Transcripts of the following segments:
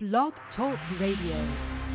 Blog Talk Radio.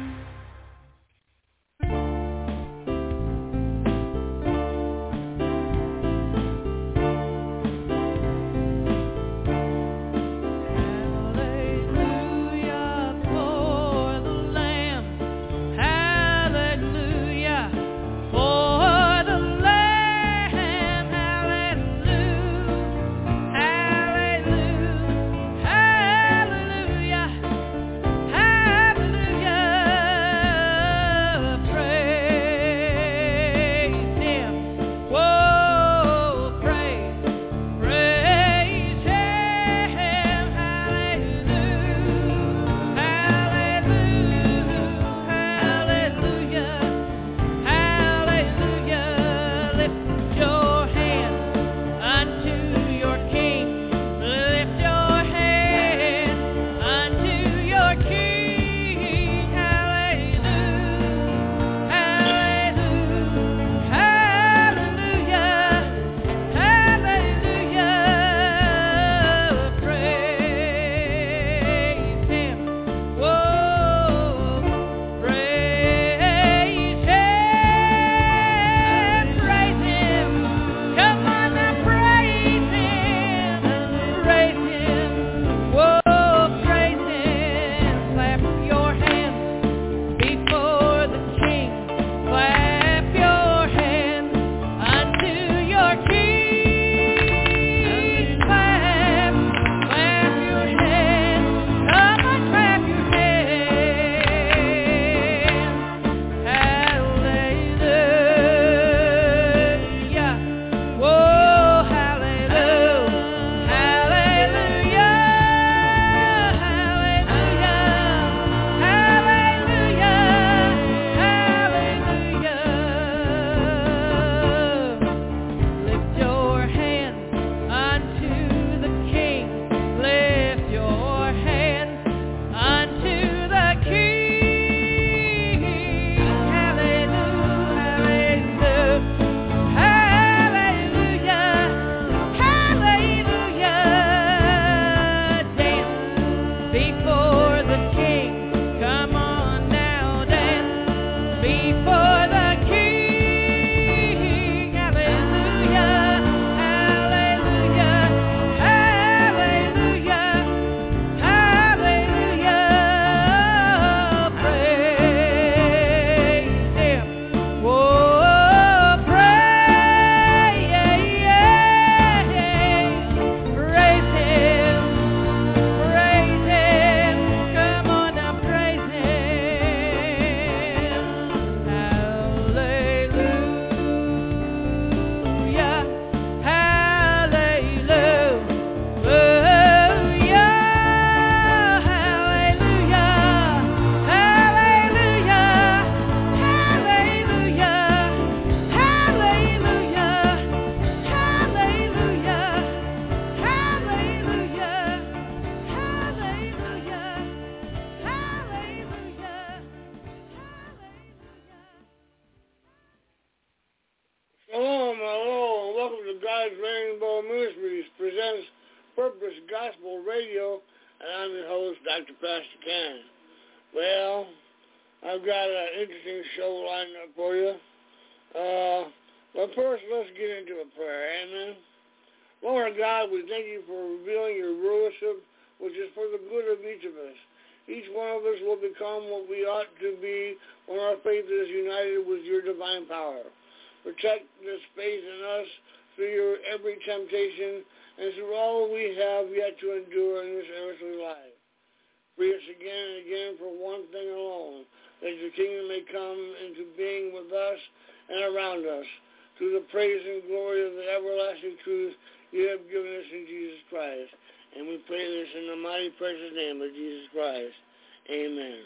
Protect this faith in us through your every temptation and through all we have yet to endure in this earthly life. Free us again and again for one thing alone, that your kingdom may come into being with us and around us, through the praise and glory of the everlasting truth you have given us in Jesus Christ. And we pray this in the mighty precious name of Jesus Christ. Amen.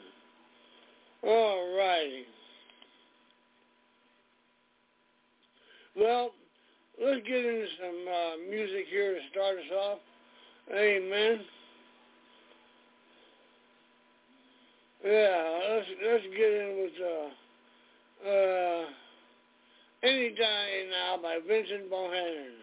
All righty. Well, let's get into some music here to start us off. Amen. Yeah, let's get in with Any Day Now by Vincent Bohannon.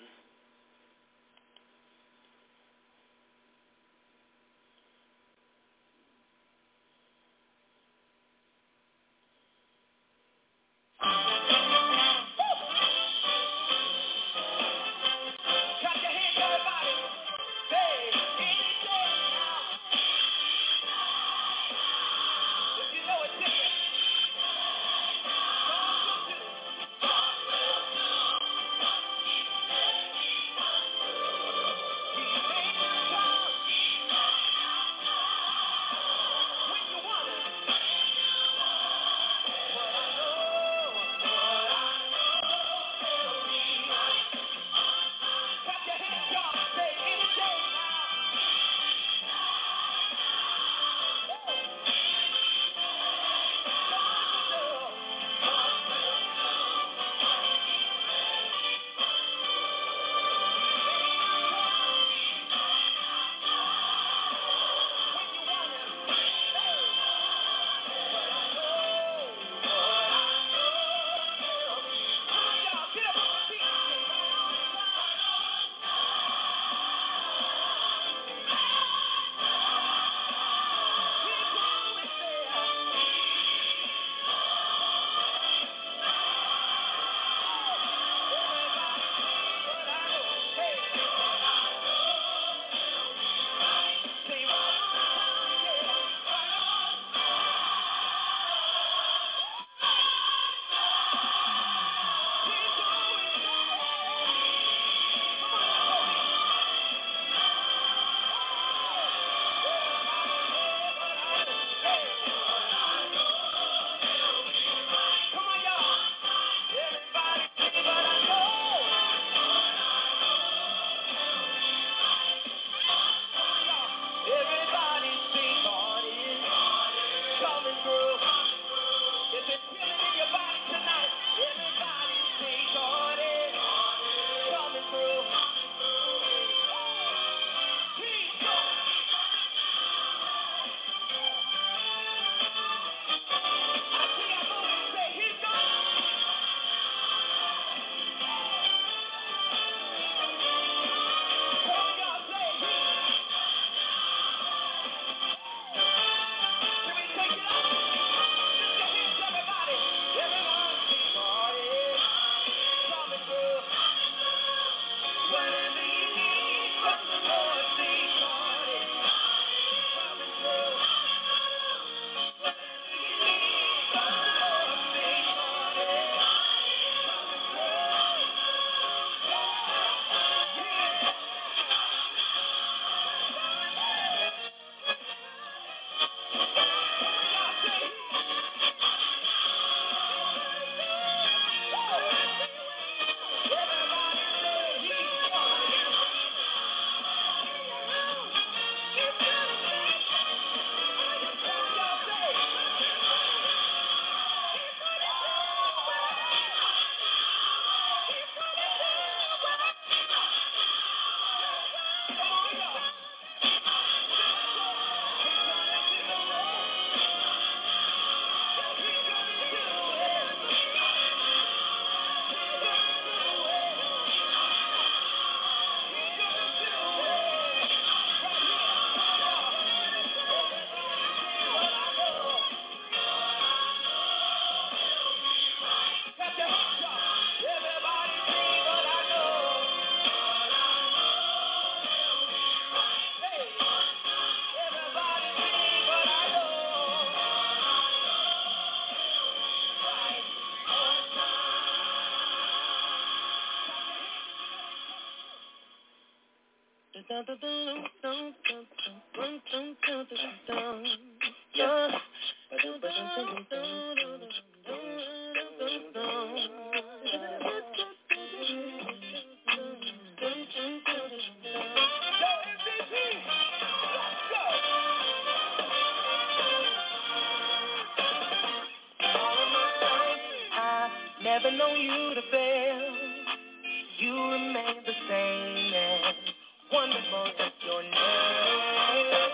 Never known you to fail. You remain the same and wonderful is your name.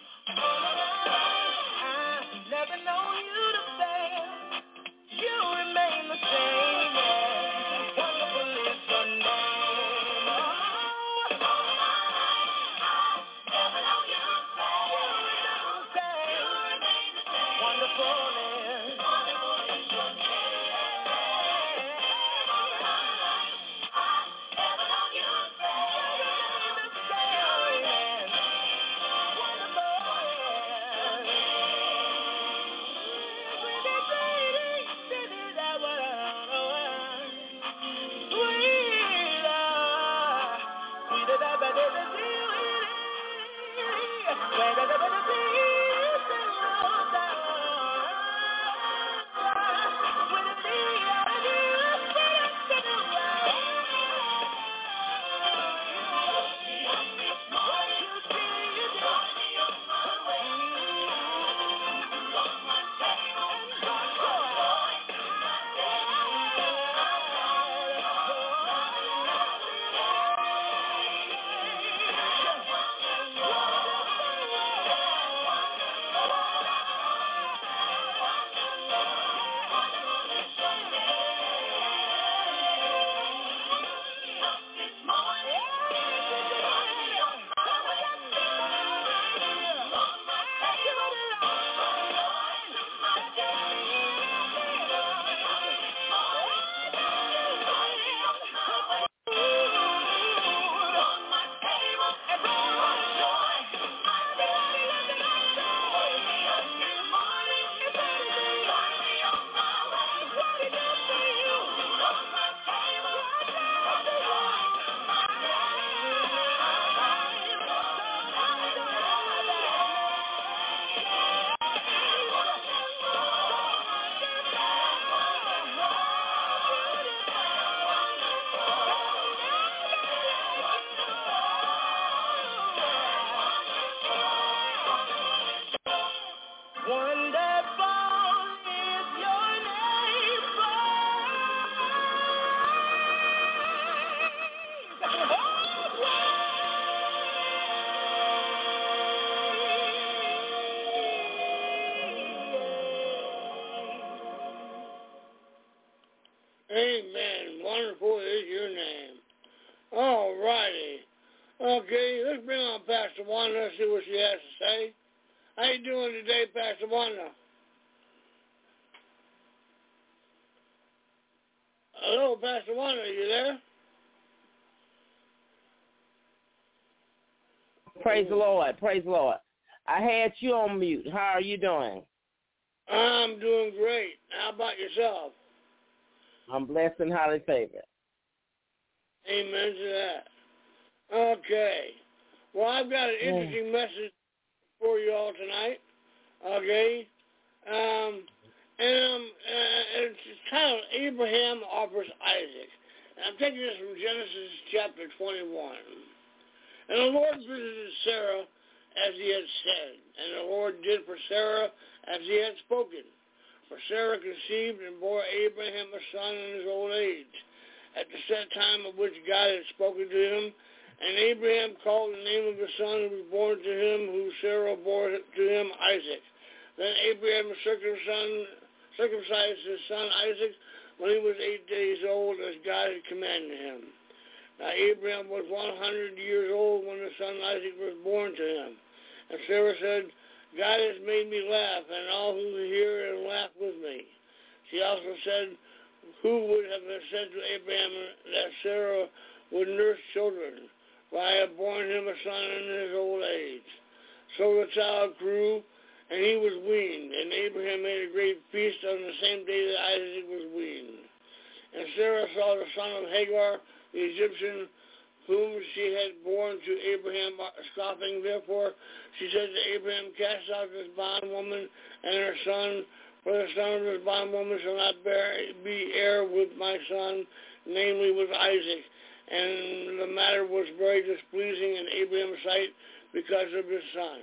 I've never known you to fail. You remain the same and wonderful is your name. Never known you to fail. You remain the same. Wonderful is your name. Amen. Wonderful is your name. All righty. Okay, let's bring on Pastor Wanda. Let's see what she has to say. How you doing today, Pastor Wanda? Hello, Pastor Wanda, are you there? Praise the Lord. Praise the Lord. I had you on mute. How are you doing? I'm doing great. How about yourself? I'm blessed and highly favored. Amen to that. Okay. Well, I've got an interesting message for you all tonight. Okay? It's titled Abraham Offers Isaac. And I'm taking this from Genesis chapter 21. And the Lord visited Sarah as he had said, and the Lord did for Sarah as he had spoken. For Sarah conceived and bore Abraham a son in his old age, at the set time of which God had spoken to him. And Abraham called the name of the son who was born to him, who Sarah bore to him, Isaac. Then Abraham circumcised his son Isaac when he was 8 days old, as God had commanded him. Now Abraham was 100 years old when the son Isaac was born to him. And Sarah said, God has made me laugh, and all who hear it laugh with me. She also said, who would have said to Abraham that Sarah would nurse children, for I have borne him a son in his old age. So the child grew, and he was weaned, and Abraham made a great feast on the same day that Isaac was weaned. And Sarah saw the son of Hagar, the Egyptian, whom she had borne to Abraham, scoffing. Therefore she said to Abraham, cast out this bondwoman and her son, for the son of this bondwoman shall not be heir with my son, namely with Isaac. And the matter was very displeasing in Abraham's sight because of his son.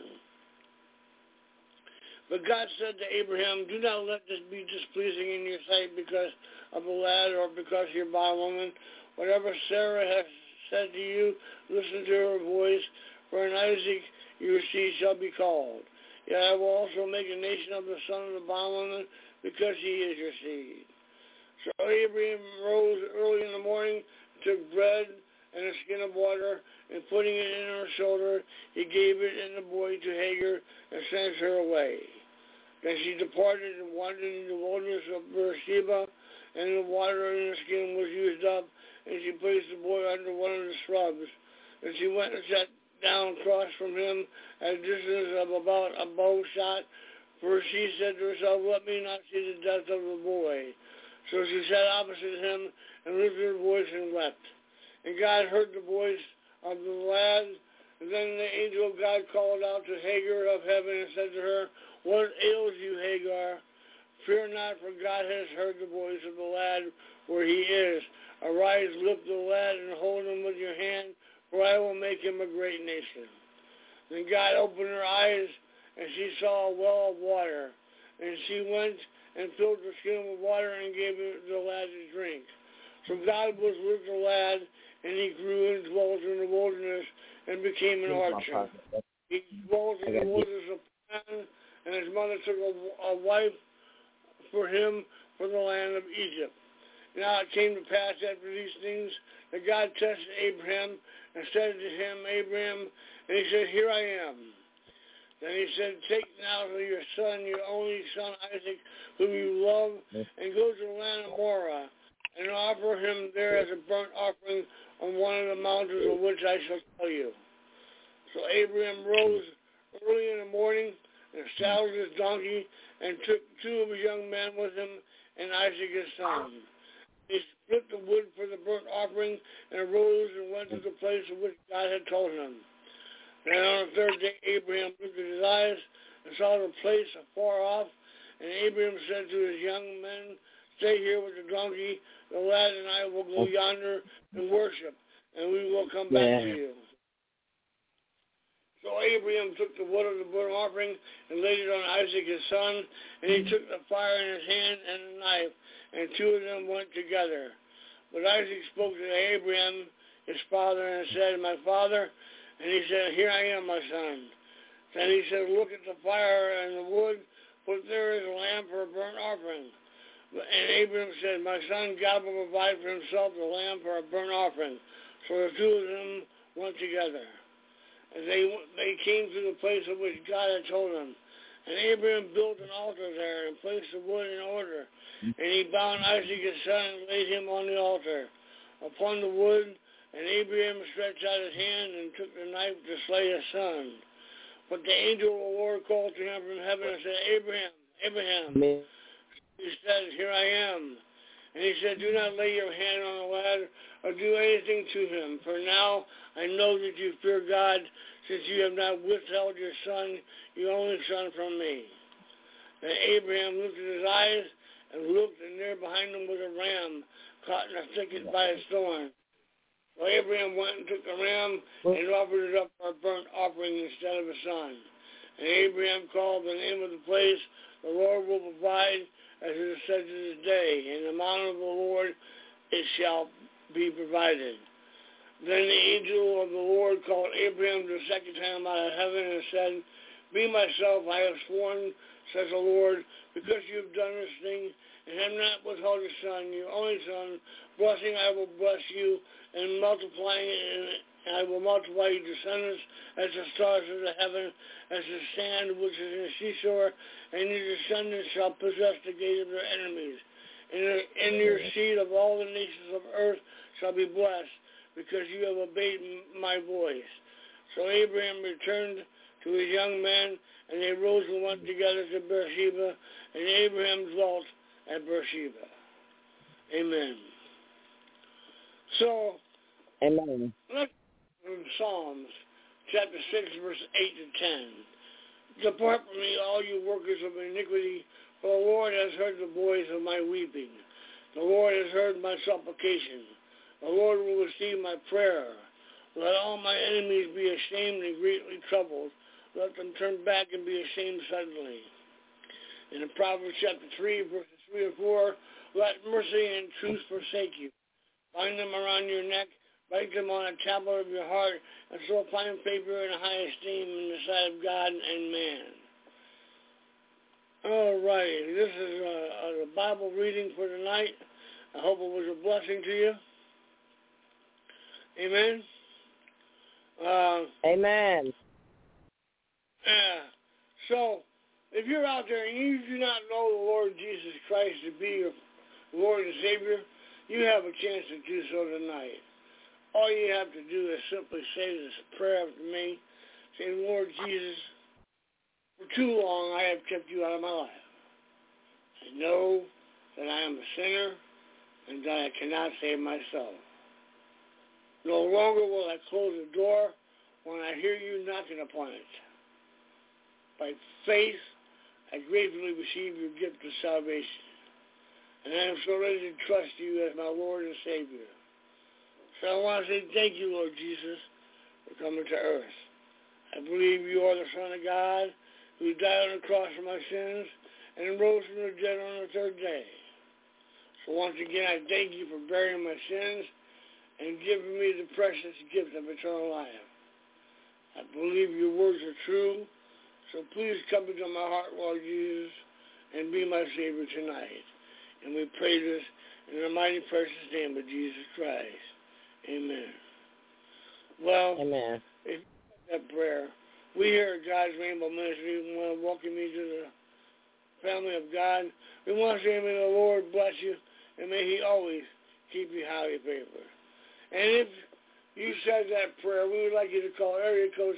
But God said to Abraham, do not let this be displeasing in your sight because of the lad or because of your bondwoman. Whatever Sarah has said to you, listen to her voice, for in Isaac your seed shall be called. Yet I will also make a nation of the son of the bondwoman, because he is your seed. So Abraham rose early in the morning, took bread and a skin of water, and putting it in her shoulder, he gave it and the boy to Hagar and sent her away. Then she departed and wandered in the wilderness of Beersheba, and the water in the skin was used up, and she placed the boy under one of the shrubs. And she went and sat down across from him at a distance of about a bow shot, for she said to herself, let me not see the death of the boy. So she sat opposite him and lifted her voice and wept. And God heard the voice of the lad. And then the angel of God called out to Hagar of heaven and said to her, what ails you, Hagar? Fear not, for God has heard the voice of the lad where he is. Arise, lift the lad, and hold him with your hand, for I will make him a great nation. Then God opened her eyes, and she saw a well of water. And she went and filled the skin with water and gave the lad to drink. So God was with the lad, and he grew and dwelt in the wilderness and became an archer. He dwelt in the wilderness of Paran, and his mother took a wife for him from the land of Egypt. Now it came to pass after these things that God tested Abraham and said to him, Abraham, and he said, here I am. Then he said, take now your son, your only son Isaac, whom you love, and go to the land of Moriah, and offer him there as a burnt offering on one of the mountains of which I shall tell you. So Abraham rose early in the morning and saddled his donkey and took two of his young men with him and Isaac his son. He split the wood for the burnt offering and arose and went to the place of which God had told him. Then on the third day Abraham lifted his eyes and saw the place afar off, and Abraham said to his young men, stay here with the donkey, the lad and I will go yonder and worship, and we will come back to you. So Abraham took the wood of the burnt offering and laid it on Isaac his son, and he took the fire in his hand and a knife, and two of them went together. But Isaac spoke to Abraham, his father, and said, my father? And he said, here I am, my son. Then he said, look at the fire and the wood, but there is a lamb for a burnt offering. And Abraham said, my son, God will provide for himself the lamb for a burnt offering. So the two of them went together. And they came to the place of which God had told them. And Abraham built an altar there and placed the wood in order. And he bound Isaac his son and laid him on the altar upon the wood. And Abraham stretched out his hand and took the knife to slay his son. But the angel of the Lord called to him from heaven and said, Abraham, Abraham. He said, here I am. And he said, do not lay your hand on the lad or do anything to him. For now I know that you fear God, since you have not withheld your son, your only son, from me. And Abraham lifted his eyes and looked, and there behind him was a ram caught in a thicket by its thorn. So Abraham went and took the ram and offered it up for a burnt offering instead of a son. And Abraham called the name of the place, the Lord will provide, as it is said to this day. In the mountain of the Lord it shall be provided. Then the angel of the Lord called Abraham the second time out of heaven and said, Be myself, I have sworn, says the Lord, because you have done this thing, and have not withheld your son, your only son. Blessing I will bless you, and multiplying it, and I will multiply your descendants as the stars of the heaven, as the sand which is in the seashore, and your descendants shall possess the gate of their enemies. And your seed of all the nations of earth shall be blessed, because you have obeyed my voice. So Abraham returned to his young men, and they rose and went together to Beersheba, and Abraham dwelt at Beersheba. Amen. So, Amen. let's from Psalms, chapter 6, verse 8 to 10. Depart from me, all you workers of iniquity, for the Lord has heard the voice of my weeping. The Lord has heard my supplication. The Lord will receive my prayer. Let all my enemies be ashamed and greatly troubled. Let them turn back and be ashamed suddenly. In Proverbs chapter 3, verses 3 and 4, let mercy and truth forsake you. Bind them around your neck, write them on a tablet of your heart, and so find favor and high esteem in the sight of God and man. All right, this is a Bible reading for tonight. I hope it was a blessing to you. Amen. Amen. So, if you're out there and you do not know the Lord Jesus Christ to be your Lord and Savior, you have a chance to do so tonight. All you have to do is simply say this prayer after me. Say, Lord Jesus, for too long I have kept you out of my life. I know that I am a sinner and that I cannot save myself. No longer will I close the door when I hear you knocking upon it. By faith, I gratefully receive your gift of salvation. And I am so ready to trust you as my Lord and Savior. So I want to say thank you, Lord Jesus, for coming to earth. I believe you are the Son of God who died on the cross for my sins and rose from the dead on the third day. So once again, I thank you for bearing my sins and giving me the precious gift of eternal life. I believe your words are true, so please come into my heart, Lord Jesus, and be my Savior tonight. And we pray this in the mighty precious name of Jesus Christ. Amen. Well, Amen. if you have that prayer, we here at God's Rainbow Ministry want to welcome you to the family of God. We want to say, may the Lord bless you, and may he always keep you highly favored. And if you said that prayer, we would like you to call area code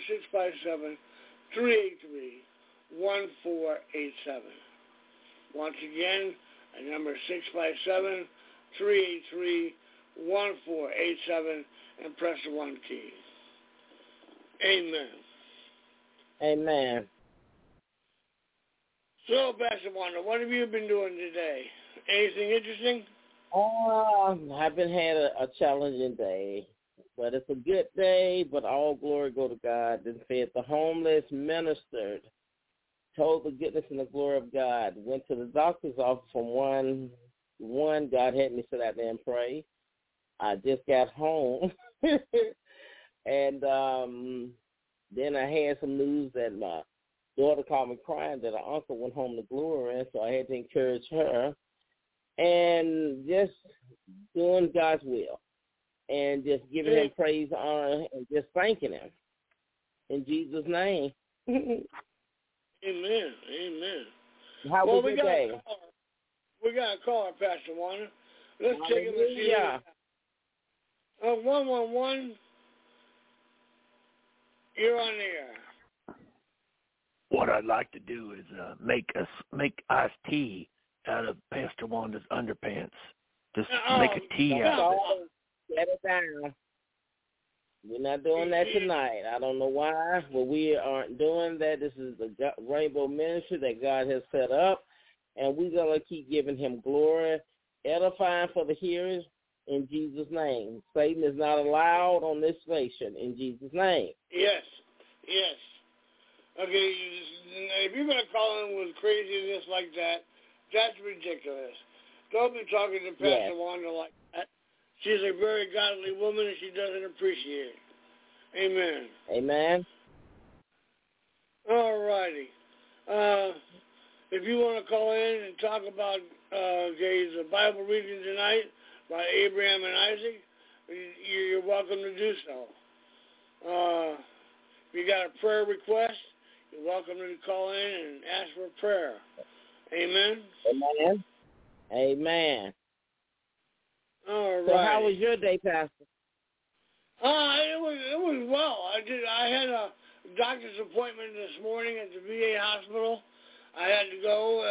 657-383-1487. Once again, the number 657-383-1487, and press the 1 key. Amen. Amen. So, Pastor Wanda, what have you been doing today? Anything interesting? I've been had a challenging day, but it's a good day, but all glory go to God. Then fed the homeless, ministered, told the goodness and the glory of God, went to the doctor's office from one. God had me sit out there and pray. I just got home, and then I had some news that my daughter called me crying that her uncle went home to glory, and so I had to encourage her. And just doing God's will and just giving him praise, honor, and just thanking him. In Jesus' name. Amen. Amen. How was your day? We got a caller, Pastor Warner. Let's take him and see. 111, you're on the air. What I'd like to do is make iced tea out of Pastor Wanda's underpants. Just make a tea out of it. Get it down. We're not doing that tonight. I don't know why, but we aren't doing that. This is the Rainbow Ministry that God has set up, and we're going to keep giving him glory, edifying for the hearers in Jesus' name. Satan is not allowed on this station in Jesus' name. Yes. Okay, if you're going to call in with craziness like that, that's ridiculous. Don't be talking to Pastor Wanda like that. She's a very godly woman, and she doesn't appreciate it. Amen. Amen. All righty. If you want to call in and talk about the Bible reading tonight by Abraham and Isaac, you're welcome to do so. If you got a prayer request, you're welcome to call in and ask for prayer. Amen? Amen. Amen. All right. So how was your day, Pastor? It was well. I had a doctor's appointment this morning at the VA hospital. I had to go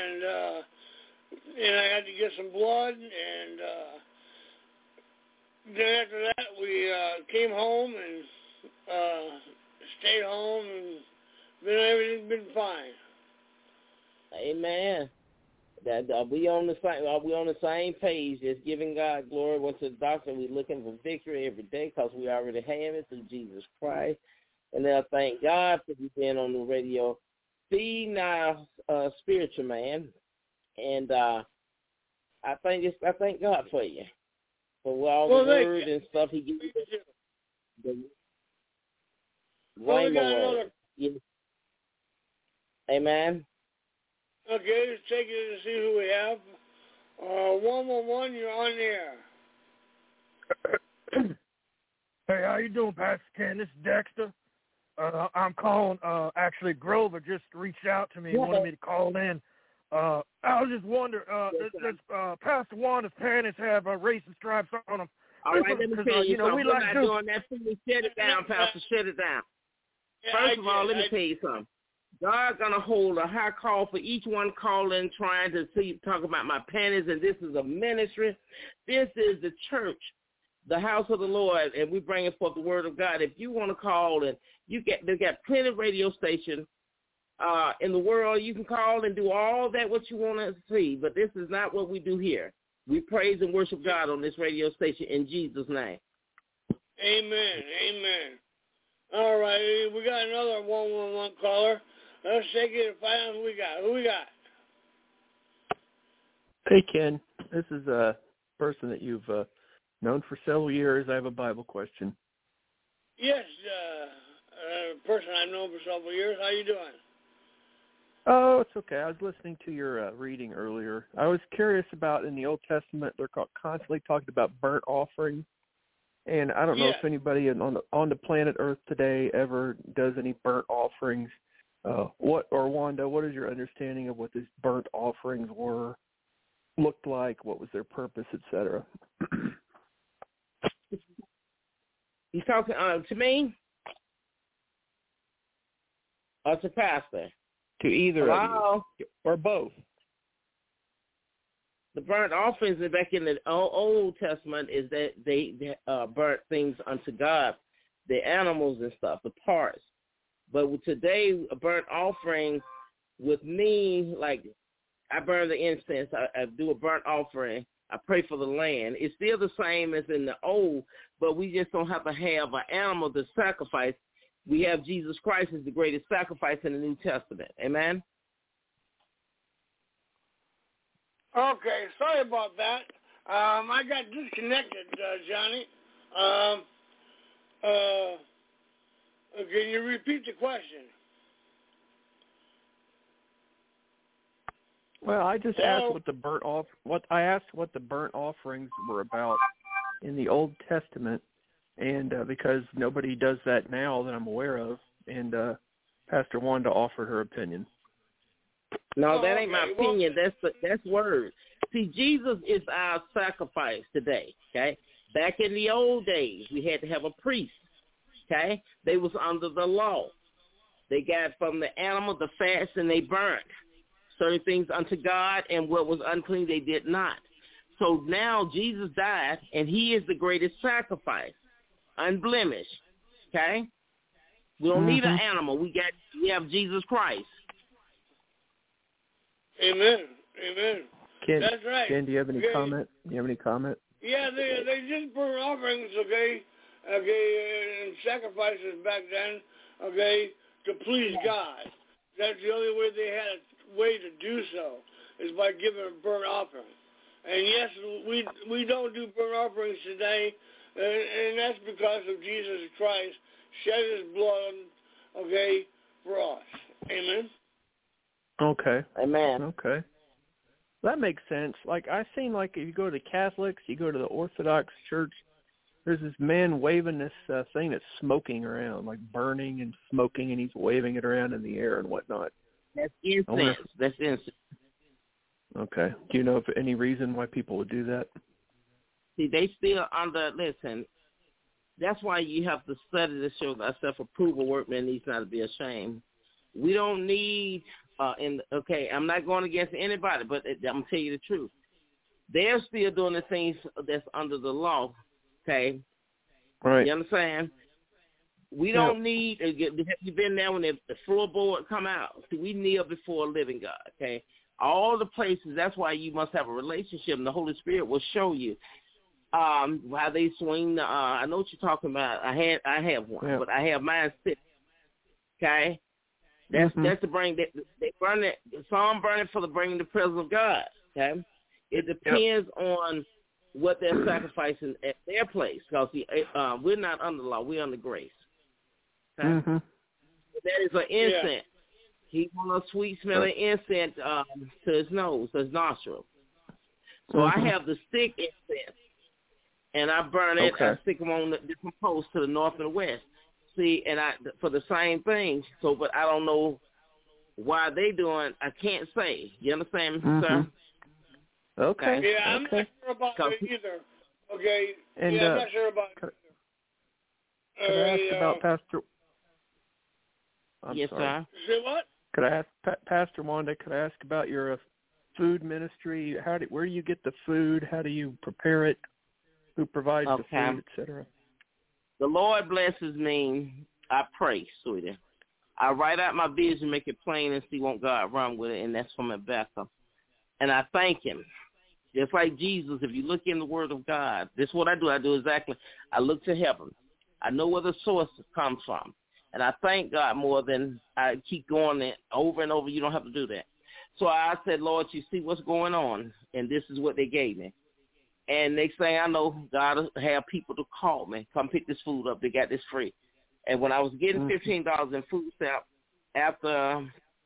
and I had to get some blood, and then after that we came home and stayed home, and everything's been fine. Amen. That are we on the same page? Just giving God glory. Went to the doctor. We're looking for victory every day because we already have it through Jesus Christ. And then I thank God for you being on the radio, feeding our spiritual man. And I thank God for you for all the word and stuff He gives you. The Rhema word. Yes. Amen. Okay, let's take it to see who we have. 111, you're on the air. Hey, how you doing, Pastor Ken? This is Dexter. I'm calling. Actually, Grover just reached out to me and wanted me to call in. I was just wondering, does Pastor Wanda's panties have racing stripes on them? All right, let me tell you something. We're not doing that. Please shut it down, Pastor. Shut it down. First of all, let me tell you something. God's going to hold a high call for each one calling, trying to talk about my panties, and this is a ministry. This is the church, the house of the Lord, and we bring forth the word of God. If you want to call, and they got plenty of radio stations in the world. You can call and do all that what you want to see, but this is not what we do here. We praise and worship God on this radio station in Jesus' name. Amen. Amen. All right, we got another 111 caller. Let's take it and find out who we got. Who we got? Hey, Ken. This is a person that you've known for several years. I have a Bible question. Yes, a person I've known for several years. How you doing? Oh, it's okay. I was listening to your reading earlier. I was curious about in the Old Testament, they're constantly talking about burnt offerings. And I don't know if anybody on the planet Earth today ever does any burnt offerings. Wanda, what is your understanding of what these burnt offerings looked like? What was their purpose, etc.? You talking to me or to Pastor? To either of you, or both. The burnt offerings back in the Old Testament is that they burnt things unto God, the animals and stuff, the parts. But today, a burnt offering with me, like I burn the incense, I do a burnt offering, I pray for the land. It's still the same as in the old, but we just don't have to have an animal to sacrifice. We have Jesus Christ as the greatest sacrifice in the New Testament. Amen? Okay, sorry about that. I got disconnected, Johnny. Can you repeat the question? Well, I just asked what the burnt offerings were about in the Old Testament, and because nobody does that now that I'm aware of, and Pastor Wanda offered her opinion. No, that ain't my opinion. That's word. See, Jesus is our sacrifice today, okay? Back in the old days, we had to have a priest, okay? They was under the law. They got from the animal the fats, and they burnt certain things unto God, and what was unclean they did not. So now Jesus died, and he is the greatest sacrifice. unblemished. Okay? We don't need an animal. We have Jesus Christ. Amen. Amen. Ken, that's right. Ken, do you have any comment? Yeah, they just burn offerings, okay, and sacrifices back then, okay, to please God. That's the only way they had a way to do so, is by giving a burnt offering. And yes, we don't do burnt offerings today, and that's because of Jesus Christ shed his blood, okay, for us. Amen. Okay. Amen. Okay. That makes sense. Like, I've seen, like, if you go to the Catholics, you go to the Orthodox Church, there's this man waving this thing that's smoking around, like burning and smoking, and he's waving it around in the air and whatnot. That's incense. That's incense. Okay. Do you know of any reason why people would do that? See, they still listen, that's why you have to study to show that self-approval workman needs not to be ashamed. We don't need, I'm not going against anybody, but I'm going to tell you the truth. They're still doing the things that's under the law, okay? Right. You understand? We don't need, have you been there when the floorboard come out? See, we kneel before a living God, okay? All the places, that's why you must have a relationship, and the Holy Spirit will show you how they swing I know what you're talking about. I have one, but I have mine sitting, okay? That's to bring that they burn it. Some burn it for the bringing the presence of God. Okay, it depends on what they're sacrificing at their place. Because we're not under law; we're under grace. Okay? That is an incense. Yeah. He wants a sweet smelling incense to his nose, to his nostril. So I have the stick incense, and I burn it. I stick them on the different posts to the north and the west. See, and for the same thing. So, but I don't know why they doing. I can't say. You understand, sir? Okay. Yeah, I'm not sure about it either. Okay. And, I'm not sure about it either. Could I ask about Pastor? Yes, sir. Say what? Could I ask Pastor Wanda? Could I ask about your food ministry? Where do you get the food? How do you prepare it? Who provides the food, etc.? The Lord blesses me. I pray, sweetie. I write out my vision, make it plain, and see what God run with it, and that's from Rebecca. And I thank him. Just like Jesus, if you look in the Word of God, this is what I do. I do exactly. I look to heaven. I know where the source comes from. And I thank God more than I keep going there over and over. You don't have to do that. So I said, Lord, you see what's going on, and this is what they gave me. And next thing I know, God will have people to call me, come pick this food up. They got this free. And when I was getting $15 in food stamp after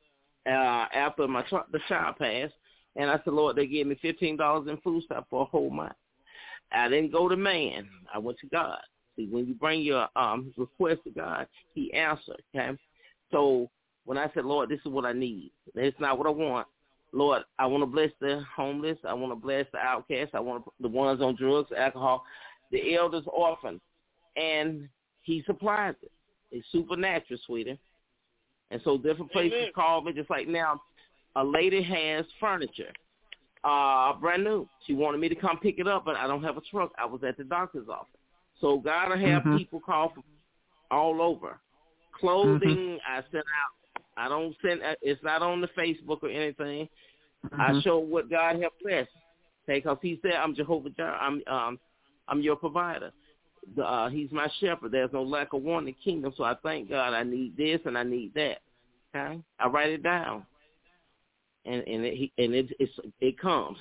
the child passed, and I said, Lord, they gave me $15 in food stamp for a whole month. I didn't go to man. I went to God. See, when you bring your request to God, he answered, okay? So when I said, Lord, this is what I need. It's not what I want. Lord, I want to bless the homeless. I want to bless the outcasts. I want the ones on drugs, alcohol, the elders, orphans. And he supplies it. It's supernatural, sweetie. And so different places call me, just like now, a lady has furniture, brand new. She wanted me to come pick it up, but I don't have a truck. I was at the doctor's office. So God will have people call from all over. Clothing, I sent out. I don't send. It's not on the Facebook or anything. I show what God has blessed. Okay, because He said, "I'm Jehovah Jireh. I'm your provider. He's my shepherd. There's no lack of want in the kingdom." So I thank God. I need this and I need that. Okay, I write it down, and it comes.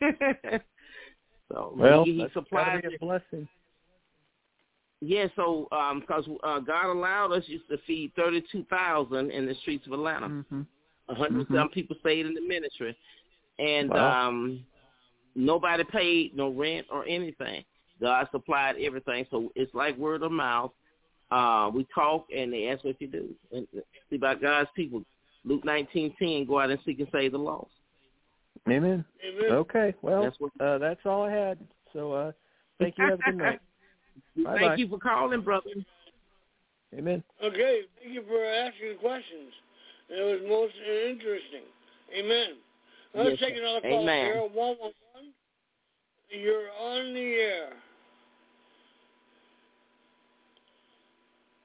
So he supplies a blessing. Yeah, so because God allowed us used to feed 32,000 in the streets of Atlanta. 100 people stayed in the ministry, and nobody paid no rent or anything. God supplied everything, so it's like word of mouth. We talk, and they ask what you do. And see about God's people. Luke 19:10, go out and seek and save the lost. Amen. Okay, well, that's all I had. So thank you. Have a good night. Bye-bye. Thank you for calling, brother. Amen. Okay, thank you for asking questions. It was most interesting. Amen. Let's take another call here. 111. You're on the air.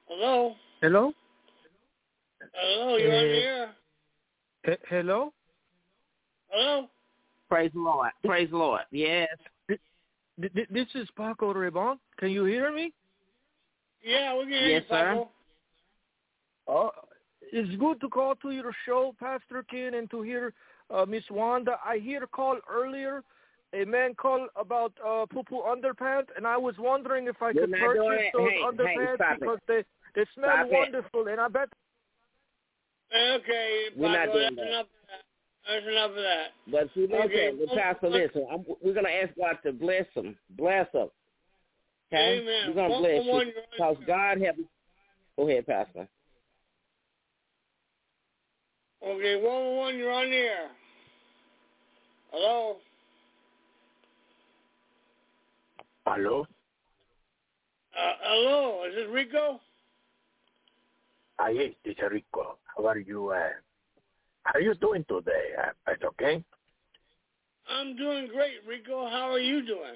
Hello? Hello? Hello, you're on the air. Hello? Hello? Praise the Lord. Praise the Lord. Yes. This is Paco Rebon. Can you hear me? Yeah, we can hear Yes, you, Paco. It's good to call to your show, Pastor Ken, and to hear Miss Wanda. I hear a call earlier. A man called about poo-poo underpants, and I was wondering if I could purchase those underpants because they smell wonderful, and I bet. Okay, Paco, that's enough of that. But see, listen, Pastor, listen. We're going to ask God to bless them. Bless them. Okay? Amen. We're going to bless you. Because God have... Go ahead, Pastor. Okay, 111, you're on the air. Hello? Hello? Hello, is this Rico? Yes, this is Rico. How are you? How are you doing today? It's okay? I'm doing great, Rico. How are you doing?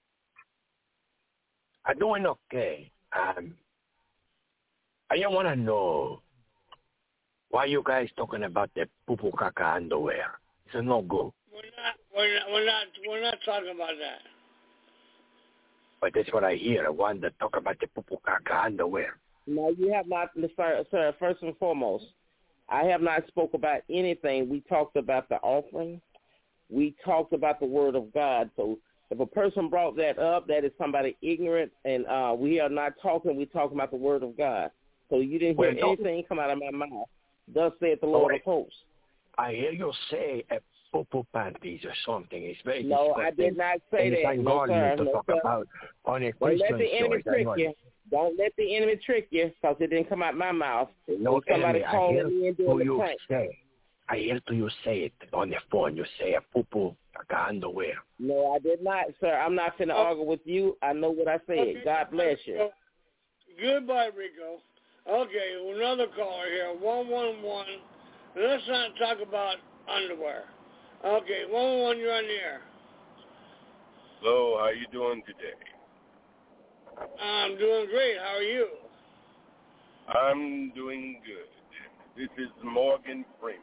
I'm doing okay. I just want to know why you guys talking about the poo-poo caca underwear. It's no good. We're not talking about that. But that's what I hear. I want to talk about the poo-poo caca underwear. No, you have not, sir. First and foremost, I have not spoke about anything. We talked about the offering. We talked about the word of God. So if a person brought that up, that is somebody ignorant, and we are not talking. We're talking about the word of God. So you didn't hear anything come out of my mouth. Thus saith the Lord of hosts. I hear you say a poo-poo panties or something. It's very No, I did not say that. No, sir. Talk about on a Don't Christian let the enemy trick you. Don't let the enemy trick you, because it didn't come out my mouth. No somebody enemy. calling me and doing the prank. I hear you say it on the phone. You say a poo-poo caca underwear. No, I did not, sir. I'm not finna argue with you. I know what I said. Okay. God bless you. Goodbye, Rico. Okay, another caller here, 111. Let's not talk about underwear. Okay, 111, you're on the air. Hello, how you doing today? I'm doing great. How are you? I'm doing good. This is Morgan Freeman.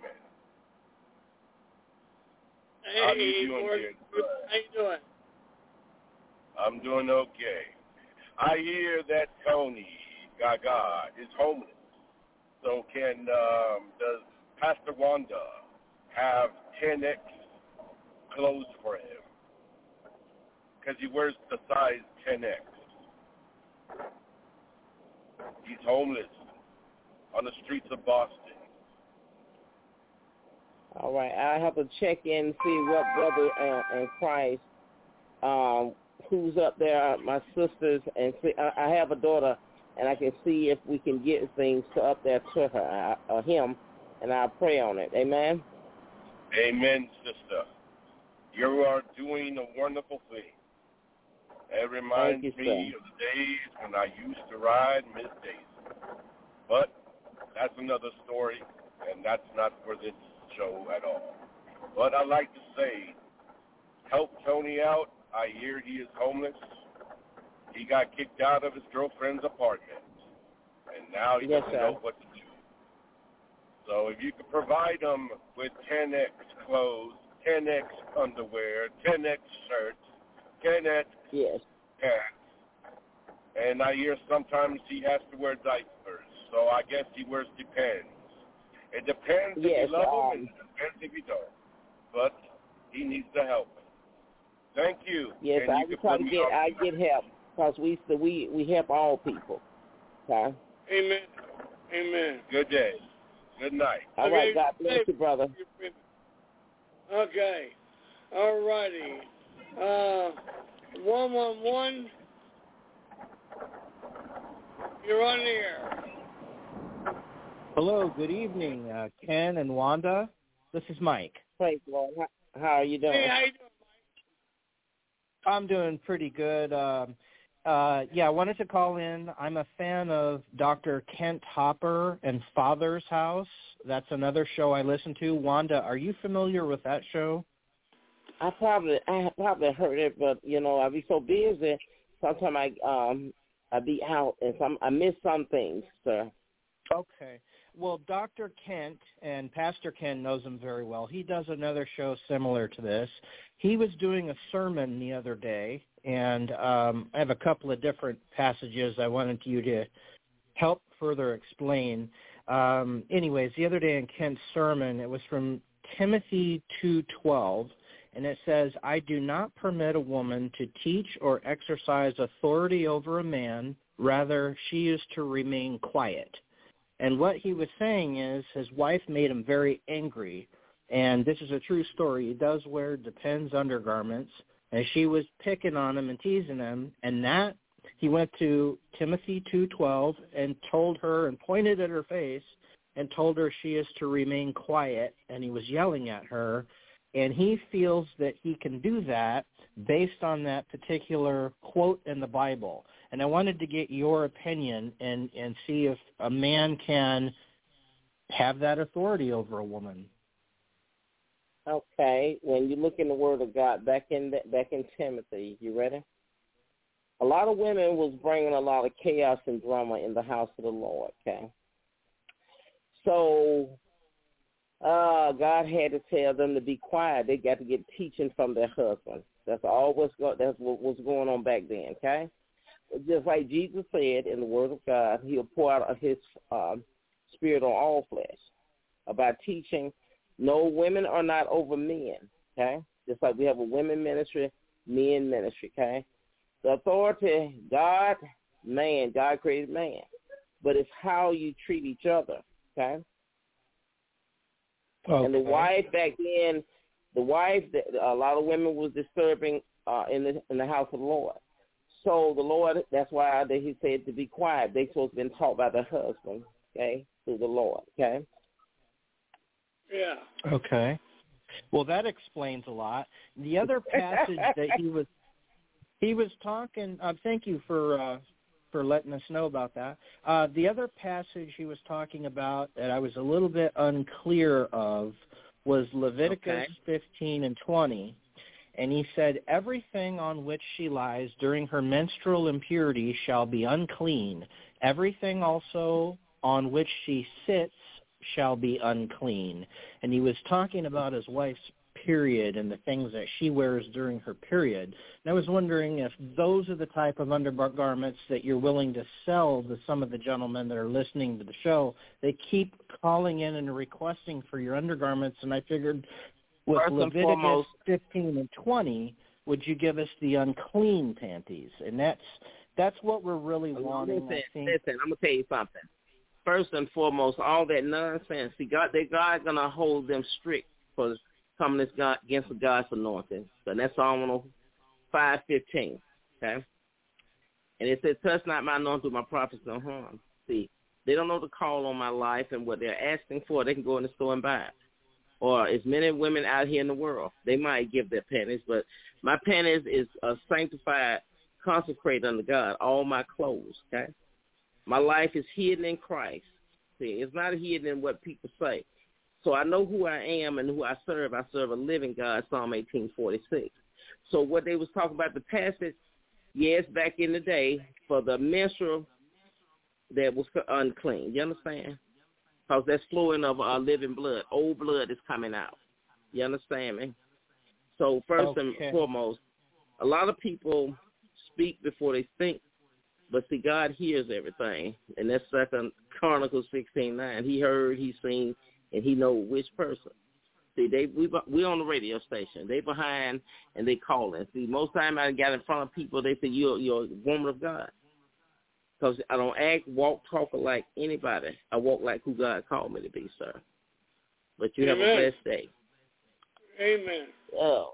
Hey, how you doing, Morgan, how you doing? I'm doing okay. I hear that Tony Gaga is homeless. So does Pastor Wanda have 10X clothes for him? Because he wears the size 10X. He's homeless on the streets of Boston. All right, I have to check in and see what brother in Christ, who's up there, my sisters, and see. I have a daughter, and I can see if we can get things up there to her, him, and I'll pray on it. Amen? Amen, sister. You are doing a wonderful thing. It reminds me of the days when I used to ride Miss Daisy. But that's another story, and that's not for this show at all. But I like to say, help Tony out. I hear he is homeless. He got kicked out of his girlfriend's apartment, and now he doesn't know what to do. So if you could provide him with 10X clothes, 10X underwear, 10X shirts, 10X pants, and I hear sometimes he has to wear diapers, so I guess he wears Depends. It depends if you love him, and it depends if you don't. But he needs the help. Thank you. Yes, and I try to get help, because we help all people. Okay? Amen. Amen. Good day. Good night. All right, God bless you, brother. Okay. All righty. 111, you're on the air. Hello, good evening, Ken and Wanda. This is Mike. Praise the Lord. How are you doing? Hey, how you doing, Mike? I'm doing pretty good. I wanted to call in. I'm a fan of Dr. Kent Hopper and Father's House. That's another show I listen to. Wanda, are you familiar with that show? I probably heard it, but I be so busy. Sometimes I be out, and I missed some things, sir. Okay. Well, Dr. Kent, and Pastor Ken knows him very well. He does another show similar to this. He was doing a sermon the other day, and I have a couple of different passages I wanted you to help further explain. Anyways, the other day in Kent's sermon, it was from Timothy 2:12, and it says, I do not permit a woman to teach or exercise authority over a man. Rather, she is to remain quiet. And what he was saying is his wife made him very angry. And this is a true story. He does wear Depends undergarments. And she was picking on him and teasing him. And that, he went to Timothy 2:12 and told her and pointed at her face and told her she is to remain quiet. And he was yelling at her. And he feels that he can do that based on that particular quote in the Bible. And I wanted to get your opinion and see if a man can have that authority over a woman. Okay, when you look in the Word of God, back in Timothy, you ready? A lot of women was bringing a lot of chaos and drama in the house of the Lord, okay? So God had to tell them to be quiet. They got to get teaching from their husbands. That's what was going on back then, okay? Just like Jesus said in the Word of God, he'll pour out his spirit on all flesh about teaching. No, women are not over men, okay? Just like we have a women ministry, men ministry, okay? The authority, God created man. But it's how you treat each other, okay? And the wife back then, a lot of women was disturbing in the house of the Lord. So the Lord, that's why he said to be quiet. They supposed to have been taught by their husband, okay, through the Lord, okay? Yeah. Okay. Well, that explains a lot. The other passage that he was talking. Thank you for letting us know about that. The other passage he was talking about that I was a little bit unclear of was Leviticus 15:20. And he said, everything on which she lies during her menstrual impurity shall be unclean. Everything also on which she sits shall be unclean. And he was talking about his wife's period and the things that she wears during her period. And I was wondering if those are the type of undergarments that you're willing to sell to some of the gentlemen that are listening to the show. They keep calling in and requesting for your undergarments, and I figured with Leviticus 15 and 20, would you give us the unclean panties? And that's what we're really wanting. Listen, I'm going to tell you something. First and foremost, all that nonsense, God's going to hold them strict for coming against God's anointing. So that's Psalm 5:15, okay? And it says, touch not my anointing, my prophets no harm. See, they don't know the call on my life and what they're asking for. They can go in the store and buy it. Or as many women out here in the world, they might give their panties, but my panties is sanctified, consecrated unto God, all my clothes, okay? My life is hidden in Christ. See, it's not hidden in what people say. So I know who I am and who I serve. I serve a living God, Psalm 18:46. So what they was talking about, the passage, yes, back in the day, for the menstrual that was unclean. You understand? Because that's flowing of living blood. Old blood is coming out. You understand me? So first and foremost, a lot of people speak before they think, but see, God hears everything. And that's 2 Chronicles 16:9. He heard, he seen, and he know which person. See, we on the radio station. They behind and they calling. See, most time I got in front of people, they say, you're a woman of God. Because I don't act, walk, talk like anybody. I walk like who God called me to be, sir. But you have a blessed day. Amen. Oh,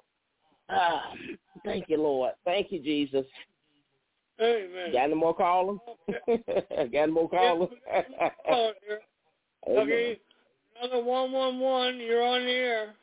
thank you, Lord. Thank you, Jesus. Amen. Got any more callers? Got any more callers? Okay. Another 111. You're on the air.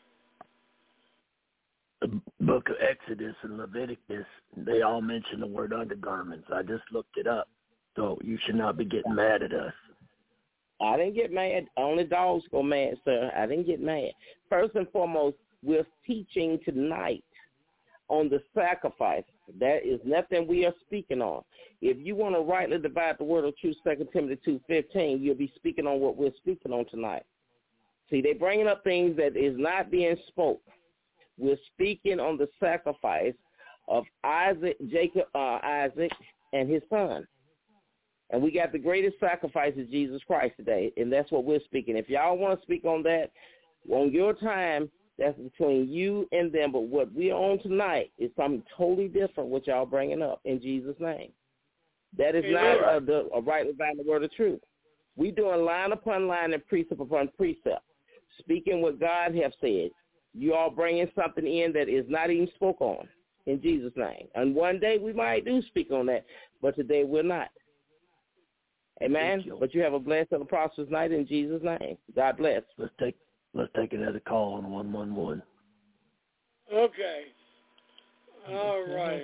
The book of Exodus and Leviticus, they all mention the word undergarments. I just looked it up. So you should not be getting mad at us. I didn't get mad. Only dogs go mad, sir. I didn't get mad. First and foremost, we're teaching tonight on the sacrifice. That is nothing we are speaking on. If you want to rightly divide the word of truth, 2 Timothy 2:15, you'll be speaking on what we're speaking on tonight. See, they're bringing up things that is not being spoke. We're speaking on the sacrifice of Isaac and his son. And we got the greatest sacrifice of Jesus Christ today, and that's what we're speaking. If y'all want to speak on that, on your time, that's between you and them. But what we're on tonight is something totally different what y'all bringing up in Jesus' name. That is not a right about the word of truth. We doing line upon line and precept upon precept, speaking what God have said. You all bringing something in that is not even spoke on in Jesus' name. And one day we might do speak on that, but today we're not. Amen. But you have a blessed and a prosperous night in Jesus' name. God bless. Let's take another call on 111. Okay. All right.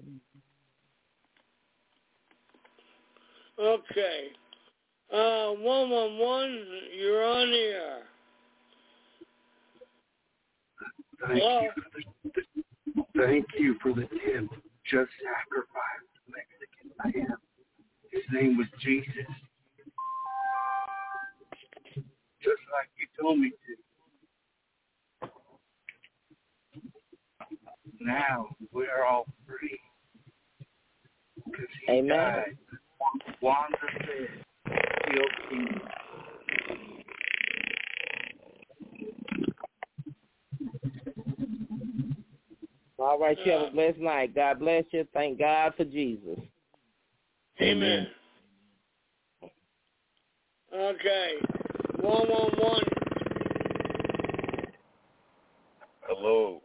Okay. 111, you're on the air. Thank you for the tip. Just sacrifice the Mexican lamb. His name was Jesus. Just like you told me to. Now we're all free. Because he died. Wanda said, he'll keep. All right, you have a blessed night. God bless you. Thank God for Jesus. Amen. Okay. 111. Hello.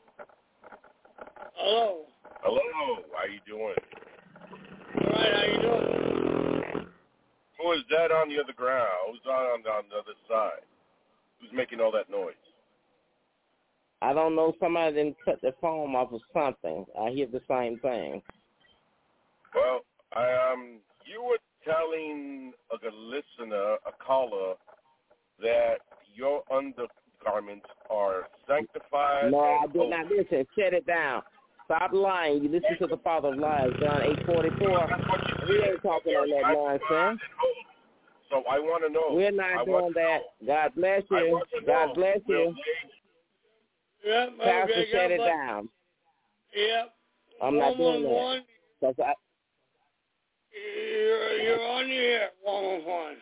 Hello. Hello. How you doing? All right. How you doing? Who is that on the other ground? Who's on the other side? Who's making all that noise? I don't know. Somebody didn't cut their phone off or something. I hear the same thing. Well, you were telling a listener, a caller, that your undergarments are sanctified. No, I did not listen. Shut it down. Stop lying. You listen to the father of lies, John 8:44. We ain't talking on that nonsense. So I want to know. We're not doing that. God bless you. God bless you. Yep, Pastor, okay, shut it down. Yep. I'm not doing that. You're on the air, 111.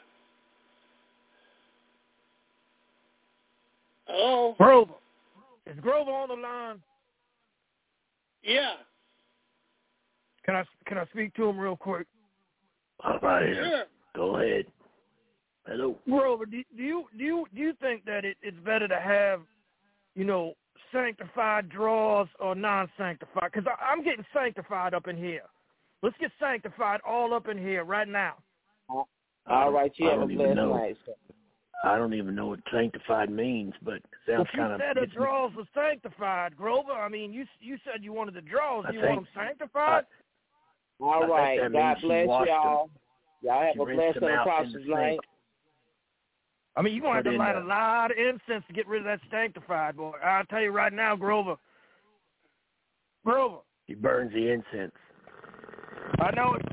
Hello? Grover. Is Grover on the line? Yeah. Can I speak to him real quick? All right. Sure. Go ahead. Hello. Grover, do you think that it's better to have, sanctified draws or non-sanctified? Because I'm getting sanctified up in here. Let's get sanctified all up in here right now. All right, you have a blessed night. I don't even know what sanctified means, but it sounds kind of... You said the draws were sanctified, Grover. I mean, you said you wanted the draws. You want them sanctified? All right. God bless y'all. Y'all have a blessed and a prosperous night. I mean, you're going to have to light a lot of incense to get rid of that sanctified, boy. I'll tell you right now, Grover. He burns the incense. I know it.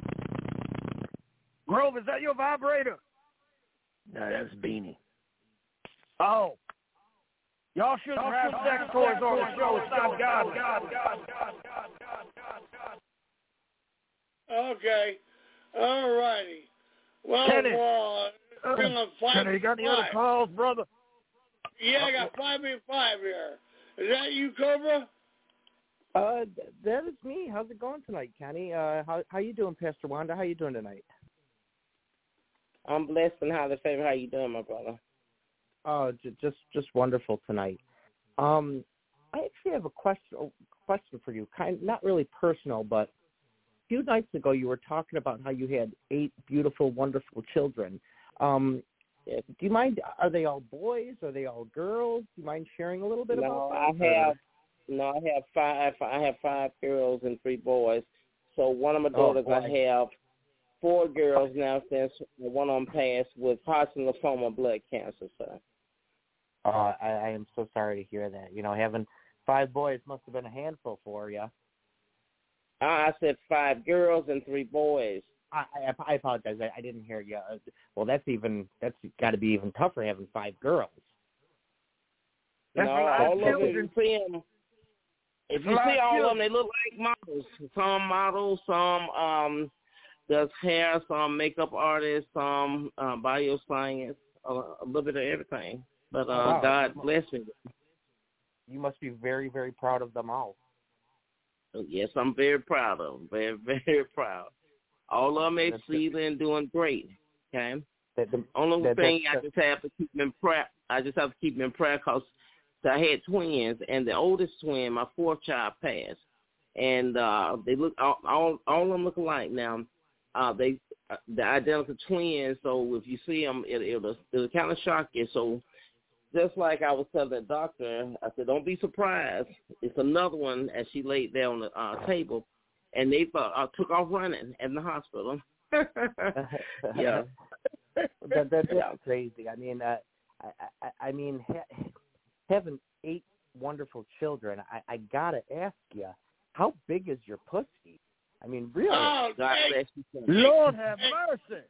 Grover, is that your vibrator? No, that's Beanie. Oh. Y'all shouldn't have sex toys on the show. It's not God. Okay. All righty. Well, Kenny, you got any other calls, brother? Yeah, I got 585 here. Is that you, Cobra? That is me. How's it going tonight, Kenny? How you doing, Pastor Wanda? How you doing tonight? I'm blessed and highly favored. How you doing, my brother? Oh, just wonderful tonight. I actually have a question for you. Not really personal, but a few nights ago you were talking about how you had 8 beautiful, wonderful children. Do you mind? Are they all boys? Are they all girls? Do you mind sharing a little bit about that? I have 5. I have 5 girls and 3 boys. So one of my daughters, I have 4 girls now since one of them passed with Hodgkin lymphoma blood cancer, sir. I am so sorry to hear that. 5 boys must have been a handful for you. I said 5 girls and 3 boys. I apologize. I didn't hear you. Well, that's got to be even tougher having 5 girls. You know, all of them, if you see all of them, they look like models. Some models, some does hair, some makeup artists, some bioscience, a little bit of everything. But God bless me. You must be very, very proud of them all. Yes, I'm very proud of them. Very, very proud. All of them excelling, doing great. Okay. The only thing I just have to keep them in prayer. I just have to keep them in prayer because I had twins, and the oldest twin, my 4th child, passed, and they look all of them look alike now. The identical twins. So if you see them, it'll kind of shock you. So just like I was telling the doctor, I said, don't be surprised. It's another one as she laid there on the table, and they took off running in the hospital. Yeah. That's crazy. I mean, having 8 wonderful children, I got to ask you, how big is your pussy? I mean, really? Oh, Lord have mercy.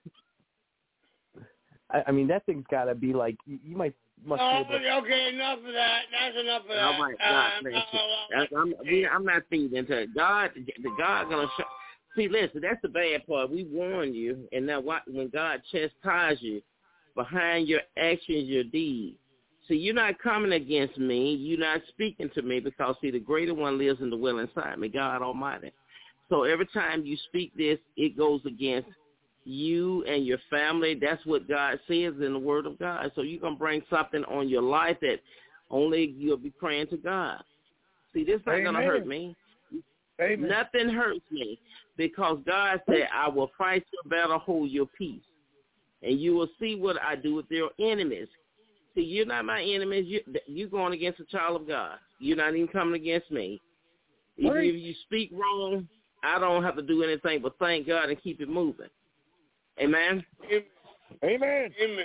I mean, that thing's got to be like, you must be able to... Okay, enough of that. That's enough of that. Oh my God, I'm not feeding into it. God gonna show. See, listen, that's the bad part. We warn you, and now when God chastises you behind your actions, your deeds. See, you're not coming against me. You're not speaking to me because, see, the greater one lives in the will inside me, God Almighty. So every time you speak this, it goes against you and your family. That's what God says in the Word of God. So you're going to bring something on your life that only you'll be praying to God. See, this is not going to hurt me. Amen. Nothing hurts me because God said, I will fight your battle, hold your peace. And you will see what I do with your enemies. See, you're not my enemies. You're going against a child of God. You're not even coming against me. Even if you speak wrong, I don't have to do anything but thank God and keep it moving. Amen? Amen. Amen.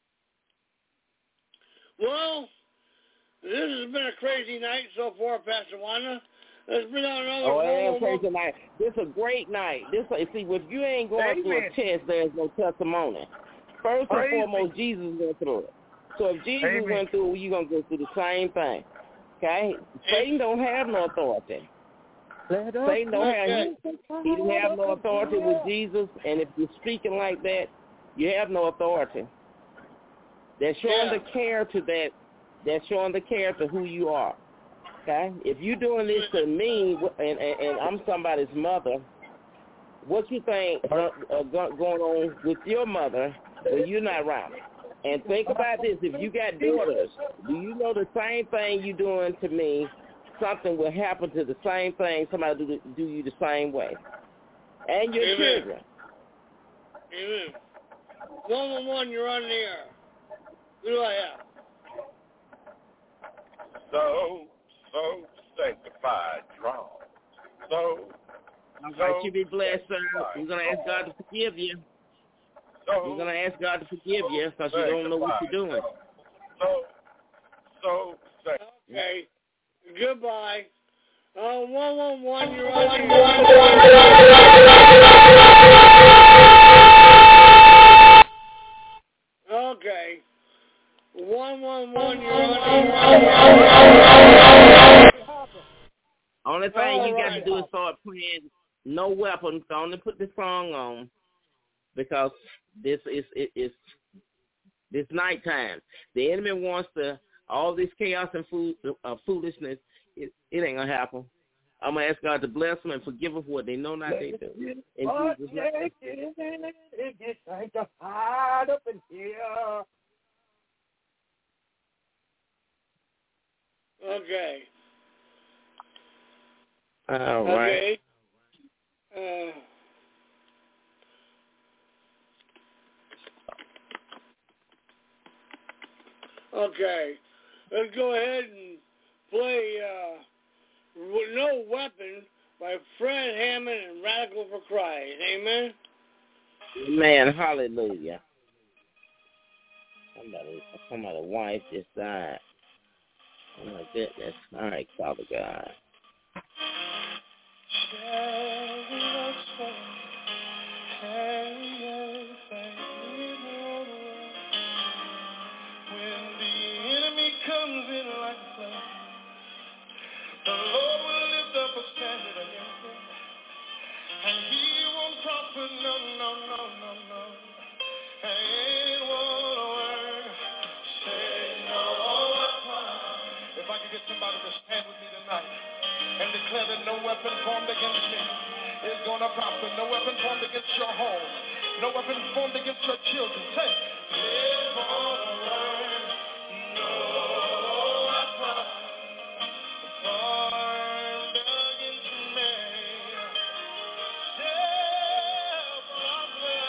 Well, this has been a crazy night so far, Pastor Wanda. It's been another it ain't crazy night. This is a great night. See, if you ain't going through a test, there's no testimony. First and foremost, Jesus went through it. So if Jesus went through it, you're going to go through the same thing. Okay? Satan don't have no authority. Satan don't have, he didn't have no authority with Jesus, and if you're speaking like that, you have no authority. They're showing the care to that. They're showing the care to who you are. Okay? If you're doing this to me, and I'm somebody's mother, what you think going on with your mother when you're not around? And think about this. If you got daughters, do you know the same thing you're doing to me, something will happen to the same thing, somebody do you the same way? And your children. Amen. 111, you're on the air. Who do I have? So sanctified, drawn. So you be blessed, sir. We're going to ask God to forgive you. We're going to ask God to forgive you because you don't know what you're doing. Okay. Goodbye. 111, you're on the air. Okay. 111, you're on the air. Only thing you got to do is start playing No Weapon. So only put the song on because this is nighttime. The enemy wants all this chaos and foolishness. It ain't gonna happen. I'm gonna ask God to bless them and forgive them for what they know not they do. In Jesus' name. It gets sanctified up in here. Okay. All right. Okay. Okay. Let's go ahead and play No Weapon by Fred Hammond and Radical for Christ. Amen? Amen. Hallelujah. Somebody's wife just died. Oh, my goodness. All right, Father God. When the enemy comes in like a flood, the Lord will lift up a standard against him, and he won't prosper, no. Ain't one word, say no. If I could get somebody to stand with me tonight and declare that no weapon formed against me is going to prosper. No weapon formed against your home. No weapon formed against your children. Say, ain't one word, no weapon formed against me shall prosper.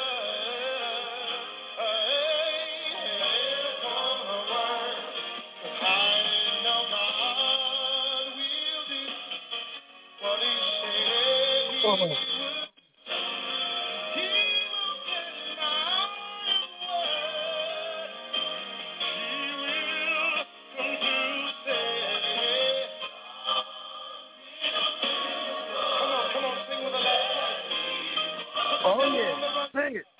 Ain't one word. I know God will do what he said he would. He will send out his word. He will come to say. Come on, sing with the last voice. Oh, yeah. Sing it.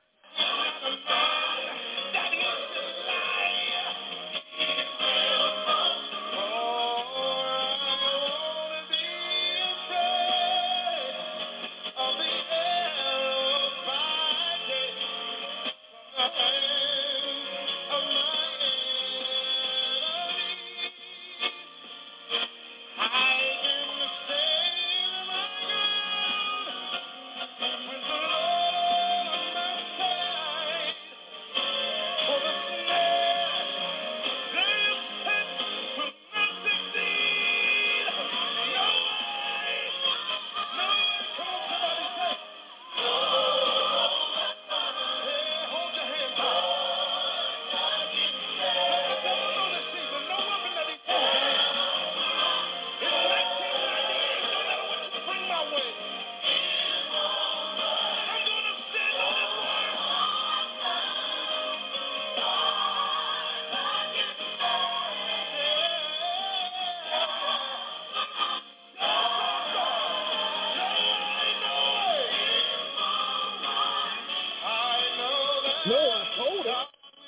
No, I told him.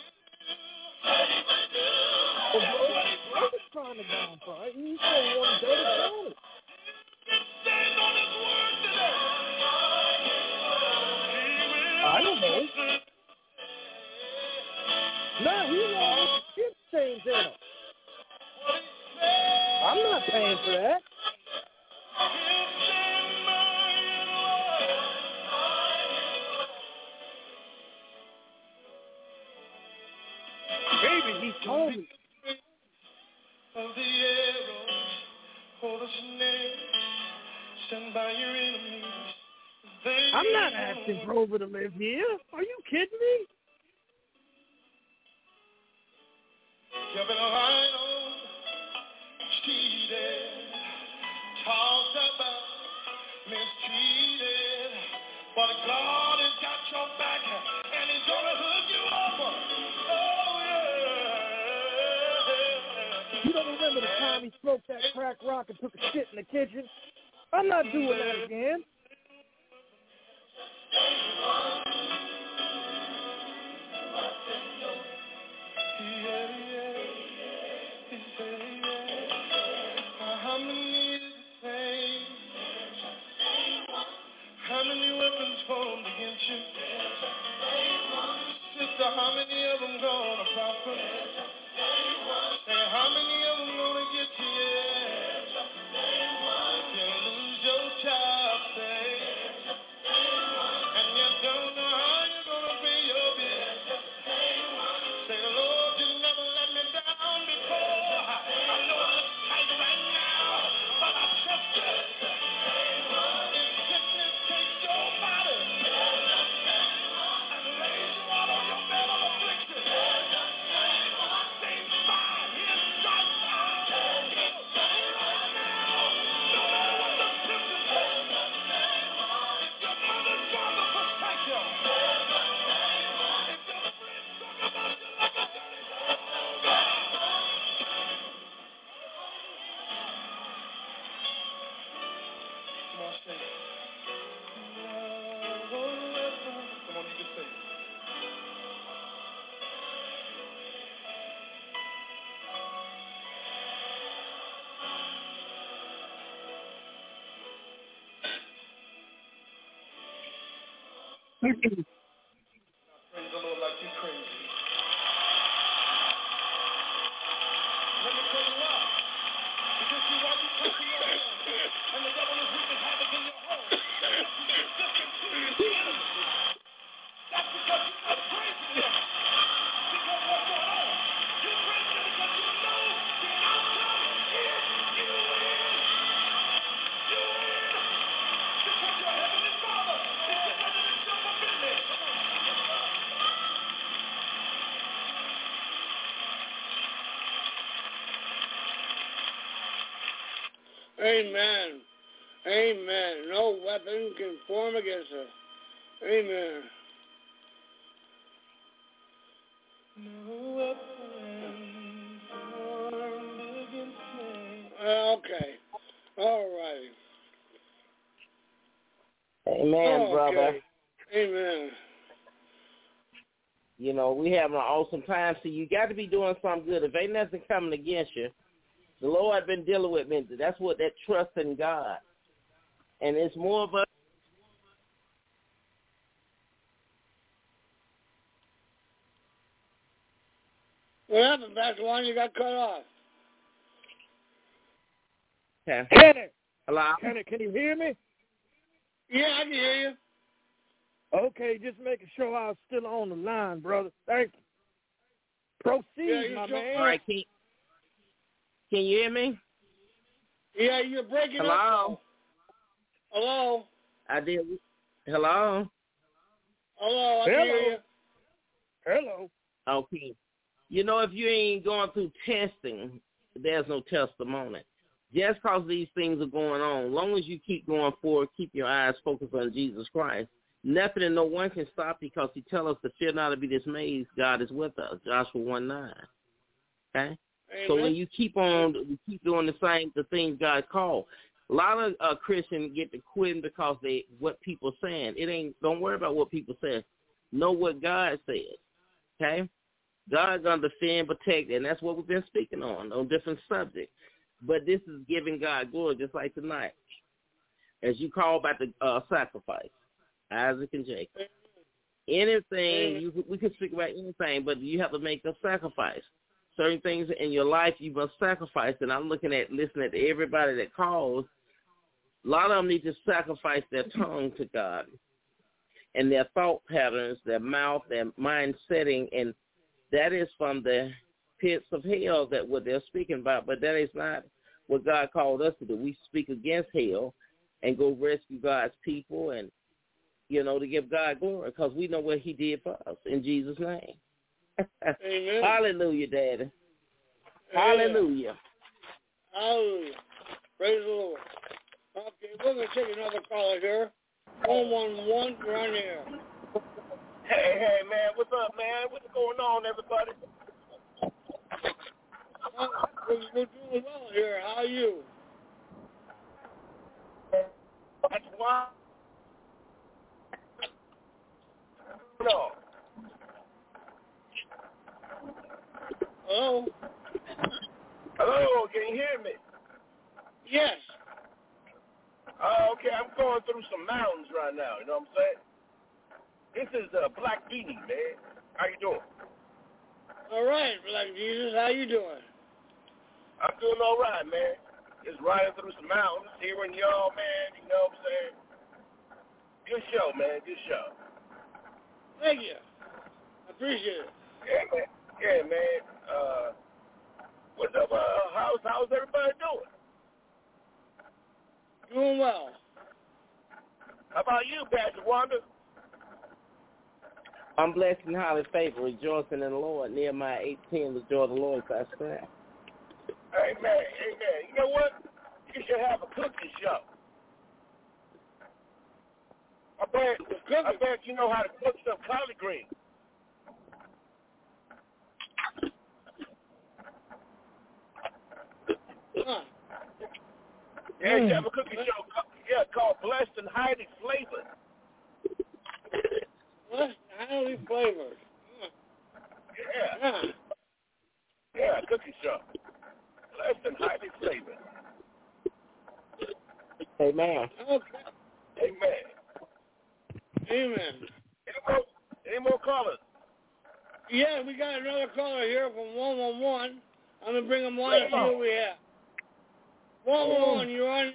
I was trying to downplay. He still wanted dirty money. I don't know. No, he wanted chip chains in him. I'm not paying for that. Baby, he told me. Of the arrows, hold a snare, stand by your enemies. I'm not asking Grover to live here. Are you kidding me? You've been right on, cheated, talked about, mistreated, but God has got your back, and he's gonna hook you up. Oh, yeah. You don't remember the time he smoked that crack rock and took a shit in the kitchen? I'm not doing that again. How many weapons formed against you? Sister, how many of them gonna prosper? Say, how many of them gonna get to you? If you lose your job, say, and you don't know how you're gonna pay your bills. Say, Lord, you never let me down before. I know it looks tight right now, but I trust you. If sickness takes your body and lays you out on your bed of affliction, the Lord like you crazy. Let me tell you why. Because see, while you touching your home, and the devil is wreaking havoc in your home, that's because you just confused the enemy. That's because you're not praising him. Because what's going on? You're praising him because you know the outcome is you win. You win. Because your heavenly Father is getting ready to jump up in there. Amen. Amen. No weapon can form against us. Amen. No weapon formed against me. Okay. All right. Amen, brother. Amen. You know, we having an awesome time. So you got to be doing something good. If ain't nothing coming against you, the Lord been dealing with me. That's what that trust in God. And it's more of a What happened, Pastor Juan? You got cut off. okay. Kenny, Hello? Kenny, can you hear me? Yeah, I can hear you. Okay, just making sure I was still on the line, brother. Thank you. Proceed, my man. All right, can you hear me? Yeah, you're breaking Hello? up. Hello? I did. Hello? Hello, I can hear you. Hello. Okay. You know, if you ain't going through testing, there's no testimony. Just because these things are going on, as long as you keep going forward, keep your eyes focused on Jesus Christ, nothing and no one can stop you because he tells us to fear not to be dismayed. God is with us, Joshua 1:9. Okay? Amen. So when you keep doing the things God called. A lot of Christians get to quitting because what people saying. Don't worry about what people say. Know what God says. Okay? God's going to defend, protect, and that's what we've been speaking on different subjects. But this is giving God glory, just like tonight. As you call about the sacrifice, Isaac and Jacob. Anything, we can speak about anything, but you have to make a sacrifice. Certain things in your life you must sacrifice, and I'm listening to everybody that calls. A lot of them need to sacrifice their tongue to God and their thought patterns, their mouth, their mind setting, and that is from the pits of hell that what they're speaking about, but that is not what God called us to do. We speak against hell and go rescue God's people and, to give God glory because we know what he did for us in Jesus' name. Amen. Hallelujah, Daddy. Amen. Hallelujah. Hallelujah. Praise the Lord. Okay, we're going to take another caller here. 111, you're on the air. Hey, man, what's up, man? What's going on, everybody? We're doing well here. How are you? That's why. No. Hello? Hello, can you hear me? Yes. Okay, I'm going through some mountains right now, you know what I'm saying? This is Black Beanie, man. How you doing? All right, Black Jesus. How you doing? I'm doing all right, man. Just riding through some mountains, hearing y'all, man. You know what I'm saying? Good show, man. Good show. Thank you. I appreciate it. Yeah, man. Yeah, man. What's up? How's everybody doing? Doing well. How about you, Pastor Wanda? I'm blessed and highly favored, rejoicing in the Lord. Nehemiah 8:10, the joy of the Lord is our strength. Amen, amen. You know what? You should have a cooking show. I bet you know how to cook some collard greens. Huh. Yeah, you have a cooking show called Blessed and Highly Flavored. Blessed and highly flavored. Yeah. Yeah, cooking show. Blessed and highly flavored. Amen. Okay. Amen. Amen. Any more callers? Yeah, we got another caller here from 111. I'm going to bring him on and see what we have. 111, you're on.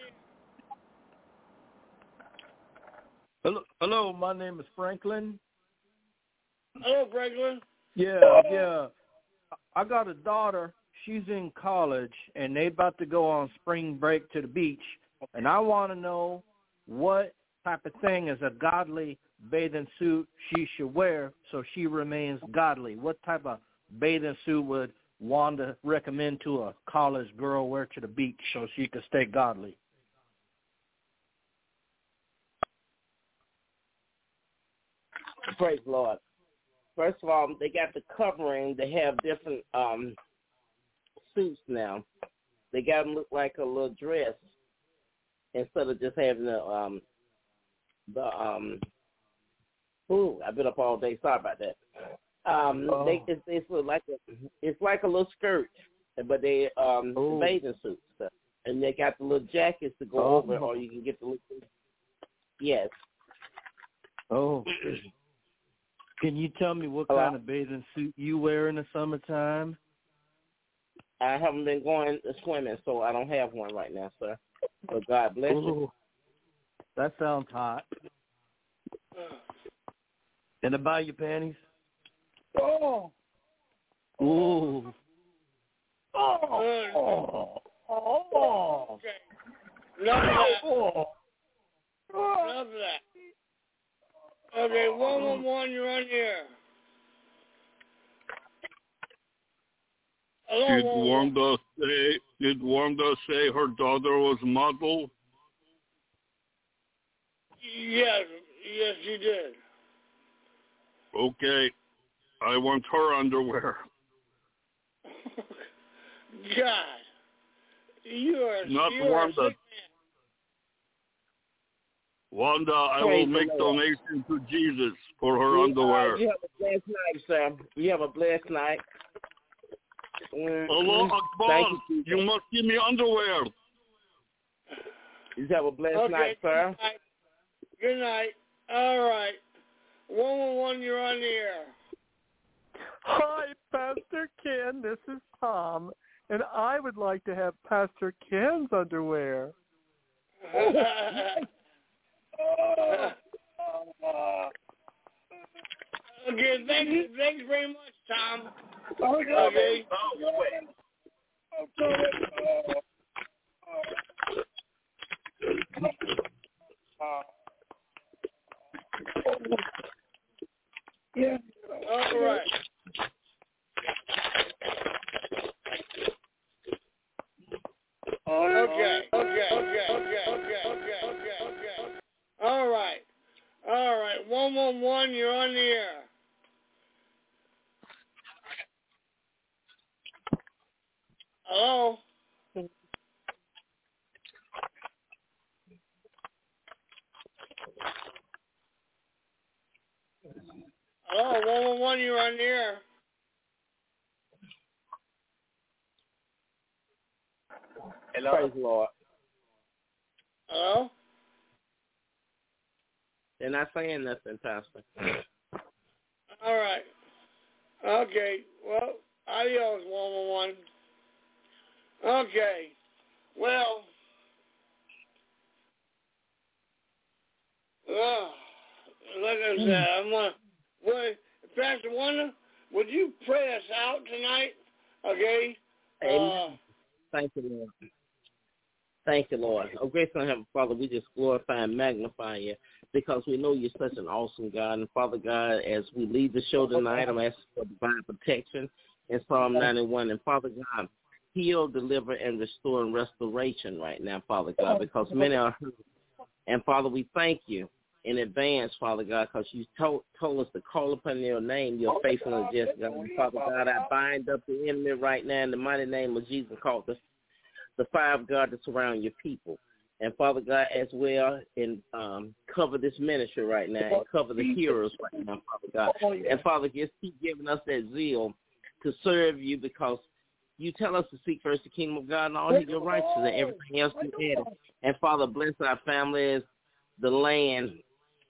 Hello, my name is Franklin. Hello, Franklin. Yeah. I got a daughter. She's in college, and they about to go on spring break to the beach. And I want to know what type of thing is a godly bathing suit she should wear so she remains godly. What type of bathing suit would Wanda recommend to a college girl wear to the beach so she could stay godly? Praise the Lord. First of all, they got the covering. They have different suits now. They got them look like a little dress instead of just having I've been up all day. Sorry about that. It's like a little skirt, but they bathing suits, and they got the little jackets to go over, or you can get the little. Yes. Oh. Can you tell me what kind of bathing suit you wear in the summertime? I haven't been going swimming, so I don't have one right now, sir. But God bless you. That sounds hot. Can I buy your panties? Oh. Ooh. Oh. Okay. Love that. Love that. Okay, 111, you're on here. Hello, Did Wanda say her daughter was model? Yes, she did. Okay, I want her underwear. God, you are not Wanda. Wanda, I will make donation to Jesus for her underwear. You have a blessed night, sir. You have a blessed night. Allah Akbar. You must give me underwear. You have a blessed night, sir. Good night. All right. 111, you're on the air. Hi, Pastor Ken. This is Tom, and I would like to have Pastor Ken's underwear. Okay, thanks very much, Tom. Okay. Yeah. All right. Okay. All right. 111, you're on the air. Hello? Hello, 111, you're on the air. Hello? Praise the Lord. Hello? They're not saying nothing, Pastor. All right. Okay. Well, adios, 111. Okay. Well, like I said, Pastor Wanda, would you pray us out tonight? Okay. Amen. Thank you, Lord. Thank you, Lord. Oh, gracious and Heavenly Father, we just glorify and magnify you because we know you're such an awesome God. And Father God, as we leave the show tonight, I'm asking for divine protection in Psalm 91. And Father God, heal, deliver, and restore and restoration right now, Father God, because many are hurt. And Father, we thank you in advance, Father God, because you told us to call upon your name, your faithful and just God. And Father God, I bind up the enemy right now in the mighty name of Jesus, called the fire of God to surround your people. And Father God, as well, and cover this ministry right now and cover the hearers right now, Father God. And Father, just keep giving us that zeal to serve you because you tell us to seek first the kingdom of God and all your righteousness and everything else you added. And Father, bless our families, the land,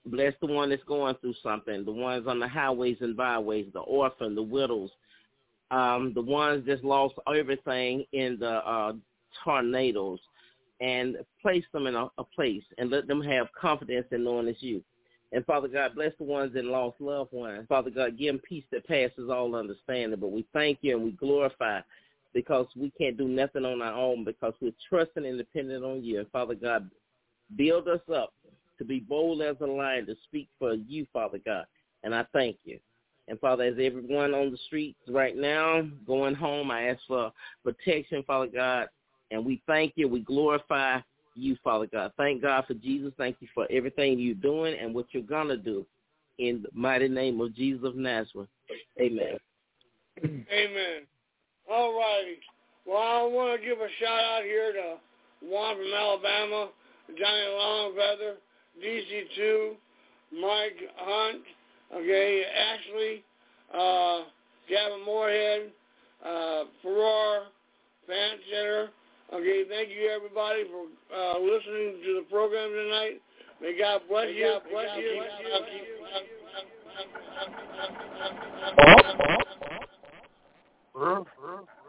Bless the one that's going through something, the ones on the highways and byways, the orphan, the widows, the ones that's lost everything in the tornadoes, and place them in a place and let them have confidence in knowing it's you. And, Father God, bless the ones that lost loved ones. Father God, give them peace that passes all understanding. But we thank you and we glorify because we can't do nothing on our own because we're trusting and dependent on you. And, Father God, build us up to be bold as a lion to speak for you, Father God. And I thank you. And, Father, as everyone on the streets right now going home, I ask for protection, Father God. And we thank you. We glorify you, Father God. Thank God for Jesus. Thank you for everything you're doing and what you're going to do. In the mighty name of Jesus of Nazareth. Amen. Amen. All righty. Well, I want to give a shout-out here to Juan from Alabama, Johnny Longfeather, DC2, Mike Hunt, okay, Ashley, Gavin Moorhead, Farrar, Fan Center. Okay, thank you, everybody, for listening to the program tonight. May God bless you. Bless you.